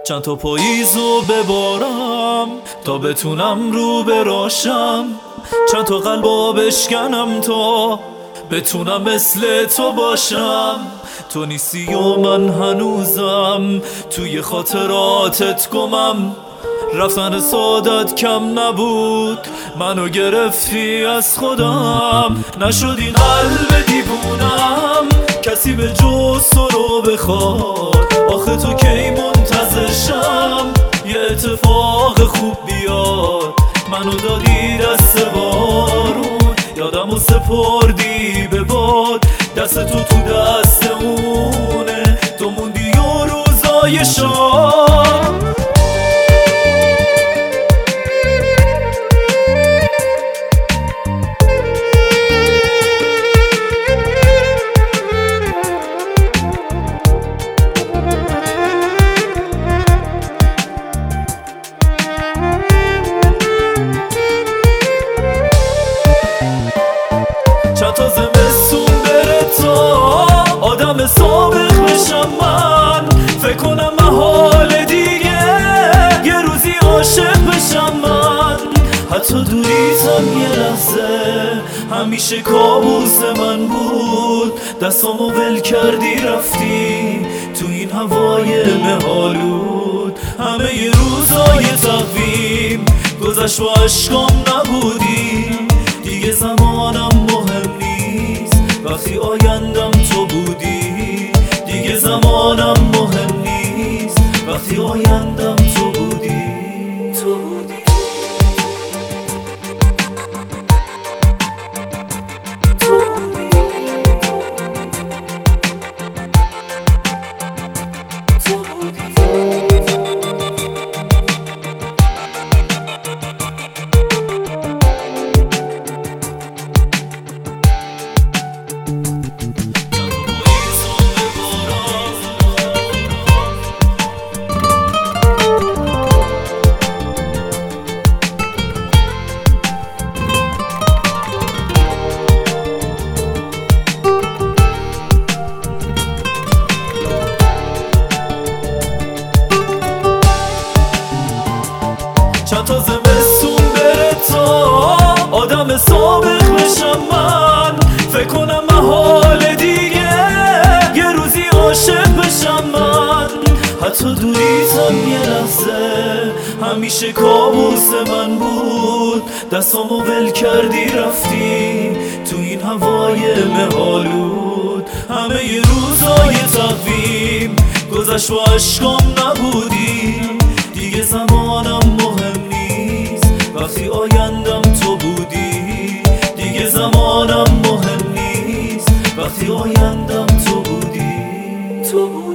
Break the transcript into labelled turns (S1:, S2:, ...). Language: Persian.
S1: چند تا پاییزو ببارم تا بتونم رو براشم، چند تا قلبا بشکنم تا بتونم مثل تو باشم. تو نیستی و من هنوزم توی خاطراتت گمم، رفتن سادت کم نبود، منو گرفتی از خودم. نشدی قلب دیوونم کسی به جز تو رو بخواد، آخه تو کی منتظرشم یه اتفاق خوب بیاد. منو دادی دست بارون، یادمو سپردی به باد، دست تو دست اونه، تو موندی و روزای شام. چند تا زمستون بره تا آدم سابق بشم من، فکر کنم محال دیگه یه روزی عاشق بشم من. حتی دوریتم یه لحظه همیشه کابوس من بود، دستامو ول کردی رفتی تو این هوای مه‌آلود. همه ی روزای تقویم گذشت و عشقام نبودی، دیگه زمانم مهم نیست وقتی آیندم تو بودی. دیگه زمانم مهم نیست وقتی آیندم تو بودی. چند تا زمستون بره تا آدم سابق بشم من، فکر کنم محال دیگه یه روزی عاشق بشم من. حتی دوریتم یه لحظه همیشه کابوس من بود، دستامو ول کردی رفتی تو این هوای مه‌آلود. همه ی روزای تقویم گذشت و عشقام نبودی، دیگه زمانم مهم نیست وقتی آیندم تو بودی. دیگه زمانم مهم نیست وقتی آیندم تو بودی.